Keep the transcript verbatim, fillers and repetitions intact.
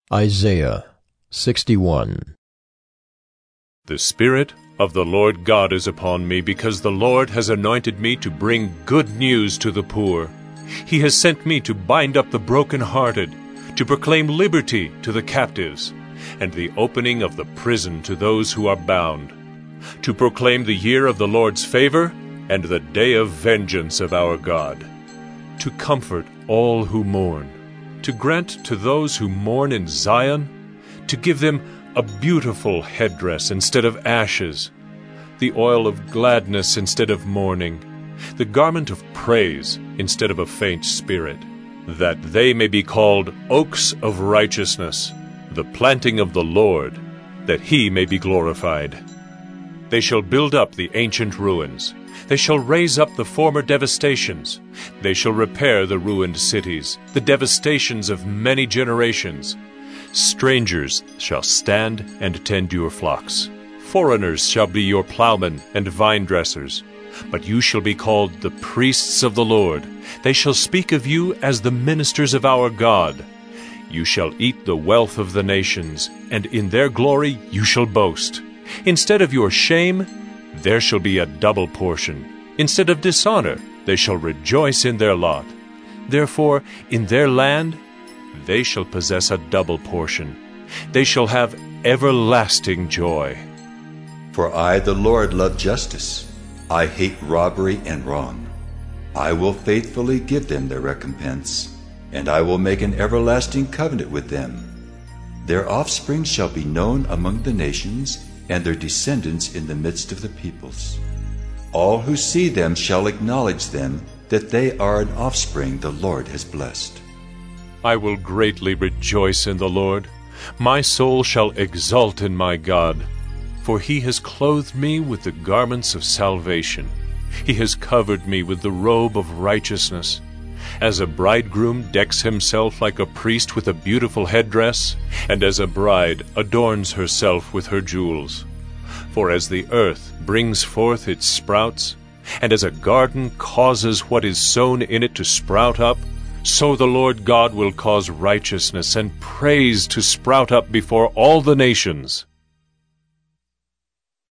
Isaiah sixty-one. The Spirit of the Lord God is upon me, because the Lord has anointed me to bring good news to the poor. He has sent me to bind up the brokenhearted, to proclaim liberty to the captives, and the opening of the prison to those who are bound, to proclaim the year of the Lord's favor and the day of vengeance of our God, to comfort all who mourn, to grant to those who mourn in Zion, to give them a beautiful headdress instead of ashes, the oil of gladness instead of mourning, the garment of praise instead of a faint spirit, that they may be called oaks of righteousness, the planting of the Lord, that he may be glorified. They shall build up the ancient ruins. They shall raise up the former devastations. They shall repair the ruined cities, the devastations of many generations. Strangers shall stand and tend your flocks. Foreigners shall be your plowmen and vine-dressers. But you shall be called the priests of the Lord. They shall speak of you as the ministers of our God. You shall eat the wealth of the nations, and in their glory you shall boast. Instead of your shame, there shall be a double portion. Instead of dishonor, they shall rejoice in their lot. Therefore, in their land, they shall possess a double portion. They shall have everlasting joy. For I, the Lord, love justice. I hate robbery and wrong. I will faithfully give them their recompense, and I will make an everlasting covenant with them. Their offspring shall be known among the nations, and their descendants in the midst of the peoples. All who see them shall acknowledge them, that they are an offspring the Lord has blessed. I will greatly rejoice in the Lord. My soul shall exult in my God. For he has clothed me with the garments of salvation. He has covered me with the robe of righteousness. As a bridegroom decks himself like a priest with a beautiful headdress, and as a bride adorns herself with her jewels. For as the earth brings forth its sprouts, and as a garden causes what is sown in it to sprout up, so the Lord God will cause righteousness and praise to sprout up before all the nations.